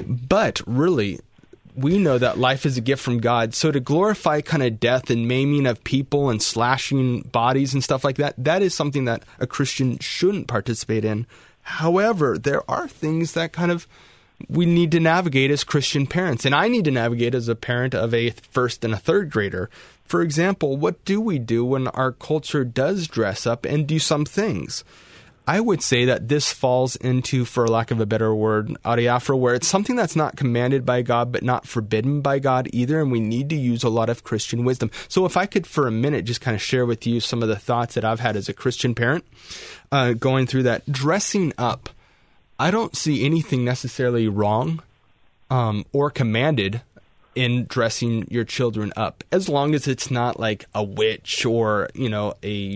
But really, we know that life is a gift from God. So to glorify kind of death and maiming of people and slashing bodies and stuff like that, that is something that a Christian shouldn't participate in. However, there are things that kind of we need to navigate as Christian parents. And I need to navigate as a parent of a first and a third grader. For example, what do we do when our culture does dress up and do some things? I would say that this falls into, for lack of a better word, adiaphora, where it's something that's not commanded by God, but not forbidden by God either, and we need to use a lot of Christian wisdom. So if I could, for a minute, just kind of share with you some of the thoughts that I've had as a Christian parent, uh, going through that. Dressing up, I don't see anything necessarily wrong um, or commanded in dressing your children up, as long as it's not like a witch or, you know, a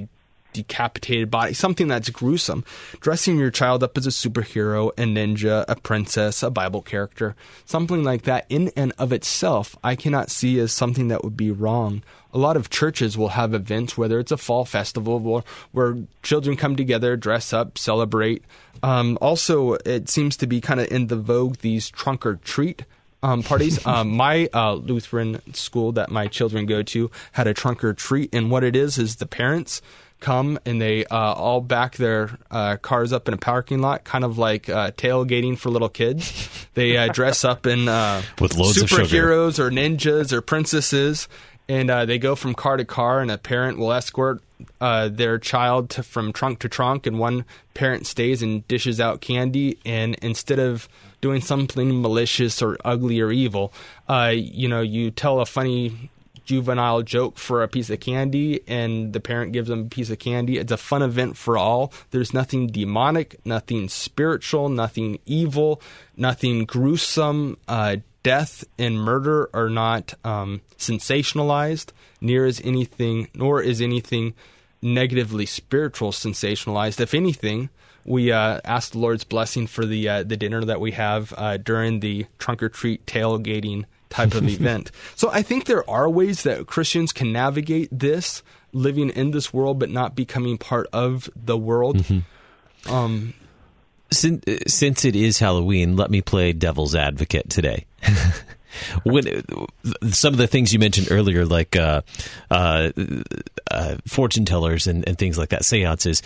decapitated body, something that's gruesome. Dressing your child up as a superhero, a ninja, a princess, a Bible character, something like that in and of itself, I cannot see as something that would be wrong. A lot of churches will have events, whether it's a fall festival where, where children come together, dress up, celebrate. Um, also, it seems to be kind of in the vogue, these trunk or treat Um, parties. um, my uh, Lutheran school that my children go to had a trunk or treat, and what it is is the parents come and they uh, all back their uh, cars up in a parking lot, kind of like uh, tailgating for little kids. They uh, dress up in uh, with loads of sugar, superheroes or ninjas or princesses, and uh, they go from car to car, and a parent will escort uh, their child to, from trunk to trunk, and one parent stays and dishes out candy, and instead of doing something malicious or ugly or evil, uh, you know, you tell a funny juvenile joke for a piece of candy, and the parent gives them a piece of candy. It's a fun event for all. There's nothing demonic, nothing spiritual, nothing evil, nothing gruesome. Uh, death and murder are not um, sensationalized, near as anything, nor is anything negatively spiritual sensationalized. If anything, we uh, ask the Lord's blessing for the uh, the dinner that we have uh, during the trunk or treat tailgating type of event. So I think there are ways that Christians can navigate this, living in this world but not becoming part of the world. Mm-hmm. Um, since, since it is Halloween, let me play devil's advocate today. When some of the things you mentioned earlier, like uh, uh, uh, fortune tellers and, and things like that, seances.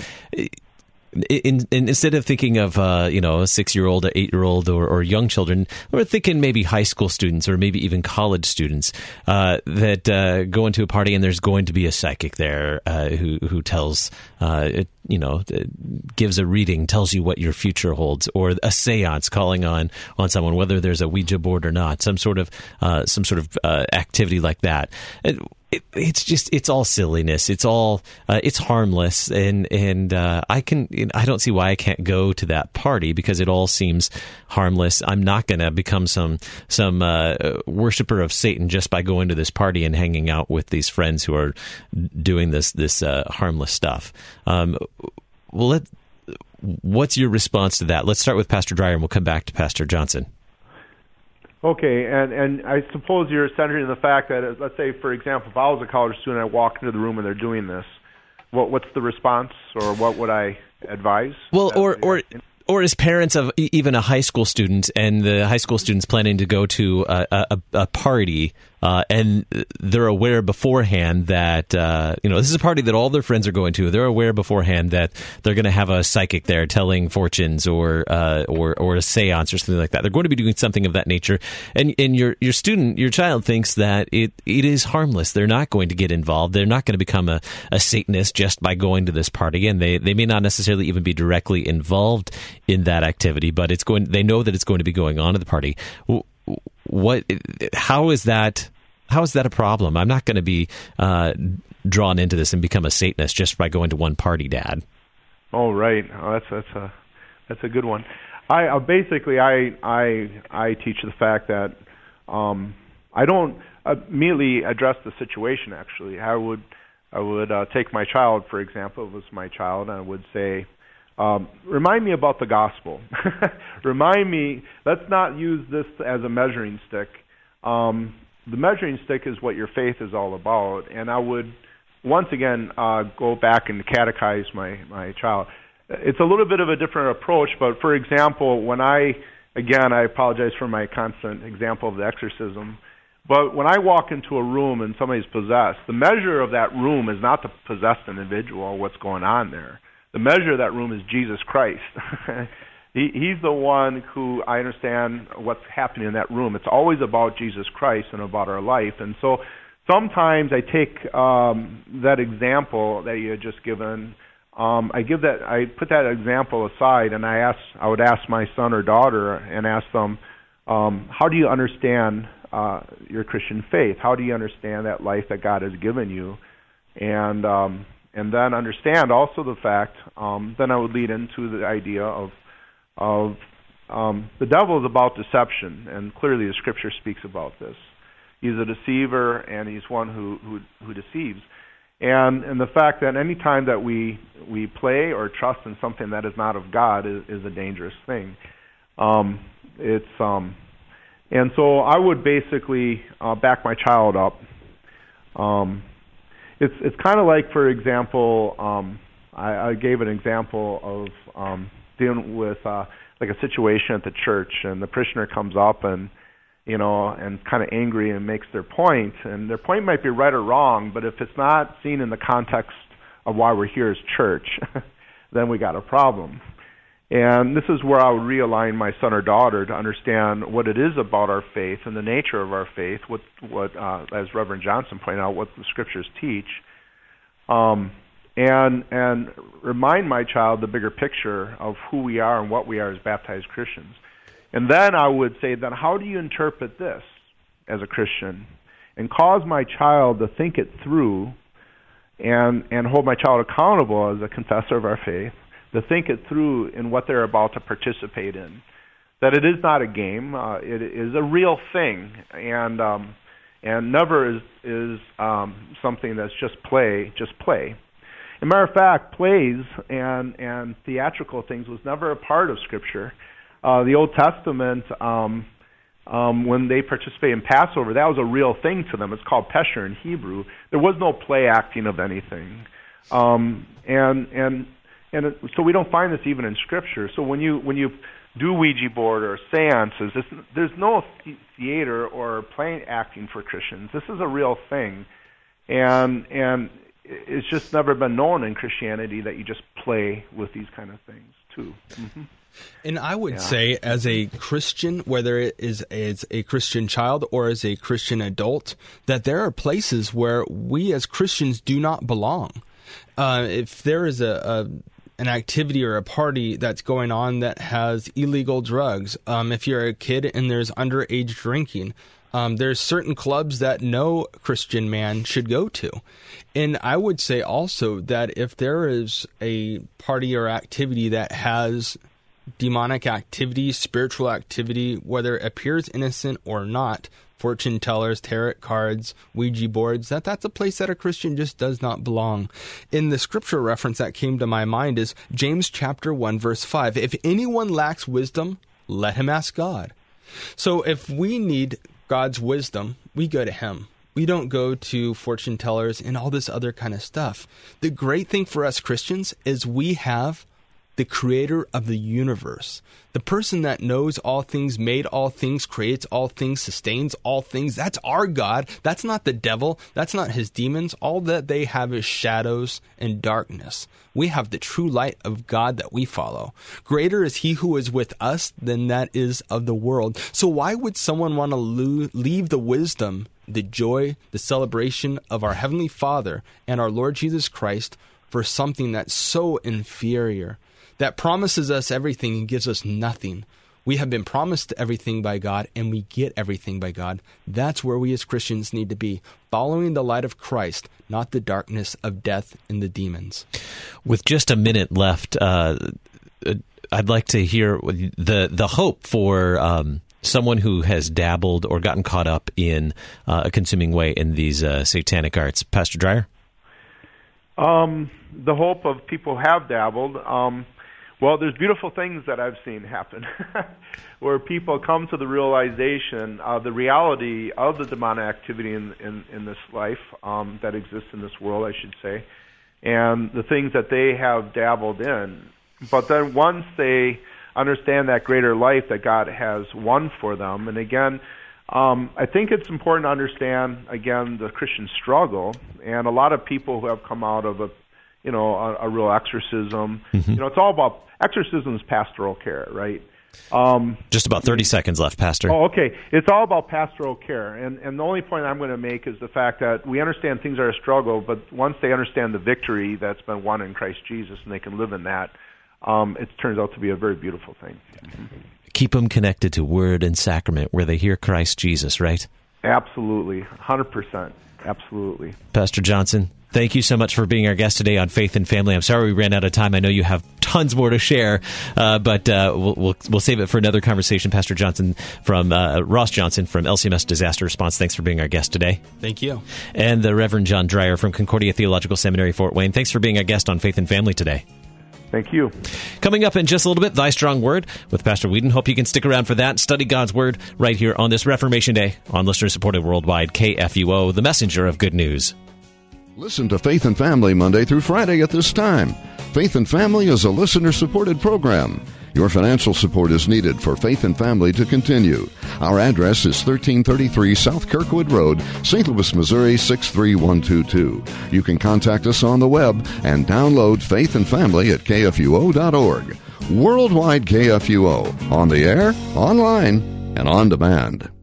In, in, instead of thinking of uh, you know a six-year-old, an eight-year-old, or, or young children, we're thinking maybe high school students or maybe even college students uh, that uh, go into a party and there's going to be a psychic there uh, who who tells uh, you know gives a reading, tells you what your future holds, or a seance calling on on someone, whether there's a Ouija board or not, some sort of uh, some sort of uh, activity like that. It, It, it's just, it's all silliness. It's all, uh, it's harmless. And, and, uh, I can, I don't see why I can't go to that party because it all seems harmless. I'm not going to become some, some, uh, worshiper of Satan just by going to this party and hanging out with these friends who are doing this, this, uh, harmless stuff. Um, well, let, what's your response to that? Let's start with Pastor Dreyer and we'll come back to Pastor Johnson. Okay, and, and I suppose you're centered in the fact that, let's say, for example, if I was a college student, I walk into the room and they're doing this, what what's the response, or what would I advise? Well, or or or as parents of even a high school student, and the high school student's planning to go to a, a, a party, uh, and they're aware beforehand that, uh, you know, this is a party that all their friends are going to. They're aware beforehand that they're going to have a psychic there telling fortunes or, uh, or, or a seance or something like that. They're going to be doing something of that nature. And, and your, your student, your child thinks that it, it is harmless. They're not going to get involved. They're not going to become a, a Satanist just by going to this party. And they, they may not necessarily even be directly involved in that activity, but it's going, they know that it's going to be going on at the party. What, how is that, how is that a problem? I'm not going to be uh, drawn into this and become a Satanist just by going to one party, Dad. Oh, right. Oh, that's that's a that's a good one. I uh, basically I I I teach the fact that um, I don't immediately address the situation. Actually, I would I would uh, take my child, for example. If it was my child, and I would say, um, remind me about the gospel. Remind me. Let's not use this as a measuring stick. Um, The measuring stick is what your faith is all about, and I would once again uh, go back and catechize my, my child. It's a little bit of a different approach, but for example, when I, again, I apologize for my constant example of the exorcism, but when I walk into a room and somebody's possessed, the measure of that room is not the possessed individual, what's going on there. The measure of that room is Jesus Christ. He, he's the one who I understand what's happening in that room. It's always about Jesus Christ and about our life. And so sometimes I take um, that example that you had just given, um, I give that, I put that example aside, and I ask, I would ask my son or daughter and ask them, um, how do you understand uh, your Christian faith? How do you understand that life that God has given you? And um, and then understand also the fact, um, then I would lead into the idea of of um, the devil is about deception, and clearly the Scripture speaks about this. He's a deceiver, and he's one who, who, who deceives. And and the fact that any time that we we play or trust in something that is not of God is, is a dangerous thing. Um, it's um, and so I would basically uh, back my child up. Um, it's it's kind of like, for example, um, I, I gave an example of um, dealing with uh, like a situation at the church, and the parishioner comes up and you know, and kind of angry and makes their point, and their point might be right or wrong, but if it's not seen in the context of why we're here as church, then we got a problem. And this is where I would realign my son or daughter to understand what it is about our faith and the nature of our faith, what, what uh, as Reverend Johnson pointed out, what the Scriptures teach, um, and and remind my child the bigger picture of who we are and what we are as baptized Christians. And then I would say, then how do you interpret this as a Christian? And cause my child to think it through and and hold my child accountable as a confessor of our faith, to think it through in what they're about to participate in. That it is not a game, uh, it is a real thing, and um, and never is, is um, something that's just play, just play. As a matter of fact, plays and, and theatrical things was never a part of Scripture. Uh, the Old Testament, um, um, when they participate in Passover, that was a real thing to them. It's called Pesher in Hebrew. There was no play acting of anything, um, and and and it, so we don't find this even in Scripture. So when you when you do Ouija board or seances, there's no theater or play acting for Christians. This is a real thing, and and it's just never been known in Christianity that you just play with these kind of things too. Mm-hmm. And I would yeah. say, as a Christian, whether it is as a Christian child or as a Christian adult, that there are places where we as Christians do not belong. Uh, if there is a, a an activity or a party that's going on that has illegal drugs, um, if you're a kid and there's underage drinking, um, there's certain clubs that no Christian man should go to. And I would say also that if there is a party or activity that has demonic activity, spiritual activity, whether it appears innocent or not, fortune tellers, tarot cards, Ouija boards, that that's a place that a Christian just does not belong. In the scripture reference that came to my mind is James chapter one, verse five. If anyone lacks wisdom, let him ask God. So if we need God's wisdom, we go to him. We don't go to fortune tellers and all this other kind of stuff. The great thing for us Christians is we have the creator of the universe, the person that knows all things, made all things, creates all things, sustains all things. That's our God. That's not the devil. That's not his demons. All that they have is shadows and darkness. We have the true light of God that we follow. Greater is he who is with us than that is of the world. So why would someone want to lo- leave the wisdom, the joy, the celebration of our Heavenly Father and our Lord Jesus Christ for something that's so inferior, that promises us everything and gives us nothing? We have been promised everything by God, and we get everything by God. That's where we as Christians need to be, following the light of Christ, not the darkness of death and the demons. With just a minute left, uh, I'd like to hear the the hope for um, someone who has dabbled or gotten caught up in uh, a consuming way in these uh, satanic arts. Pastor Dreyer? Um, the hope of people who have dabbled. Um, Well, there's beautiful things that I've seen happen where people come to the realization of the reality of the demonic activity in, in, in this life um, that exists in this world, I should say, and the things that they have dabbled in. But then once they understand that greater life that God has won for them, and again, um, I think it's important to understand, again, the Christian struggle, and a lot of people who have come out of a you know, a, a real exorcism. Mm-hmm. You know, it's all about, exorcism is pastoral care, right? Um, Just about thirty seconds left, Pastor. Oh, okay. It's all about pastoral care. And, and the only point I'm going to make is the fact that we understand things are a struggle, but once they understand the victory that's been won in Christ Jesus and they can live in that, um, it turns out to be a very beautiful thing. Mm-hmm. Keep them connected to Word and Sacrament where they hear Christ Jesus, right? Absolutely, one hundred percent. Absolutely. Pastor Johnson, thank you so much for being our guest today on Faith and Family. I'm sorry we ran out of time. I know you have tons more to share, uh, but uh, we'll, we'll we'll save it for another conversation. Pastor Johnson from uh, Ross Johnson from L C M S Disaster Response. Thanks for being our guest today. Thank you. And the Reverend John Dreyer from Concordia Theological Seminary, Fort Wayne. Thanks for being our guest on Faith and Family today. Thank you. Coming up in just a little bit, Thy Strong Word with Pastor Whedon. Hope you can stick around for that. Study God's Word right here on this Reformation Day on listener-supported worldwide K F U O, the messenger of good news. Listen to Faith and Family Monday through Friday at this time. Faith and Family is a listener-supported program. Your financial support is needed for Faith and Family to continue. Our address is thirteen thirty-three South Kirkwood Road, Saint Louis, Missouri, six three one two two. You can contact us on the web and download Faith and Family at K F U O dot org. Worldwide K F U O, on the air, online, and on demand.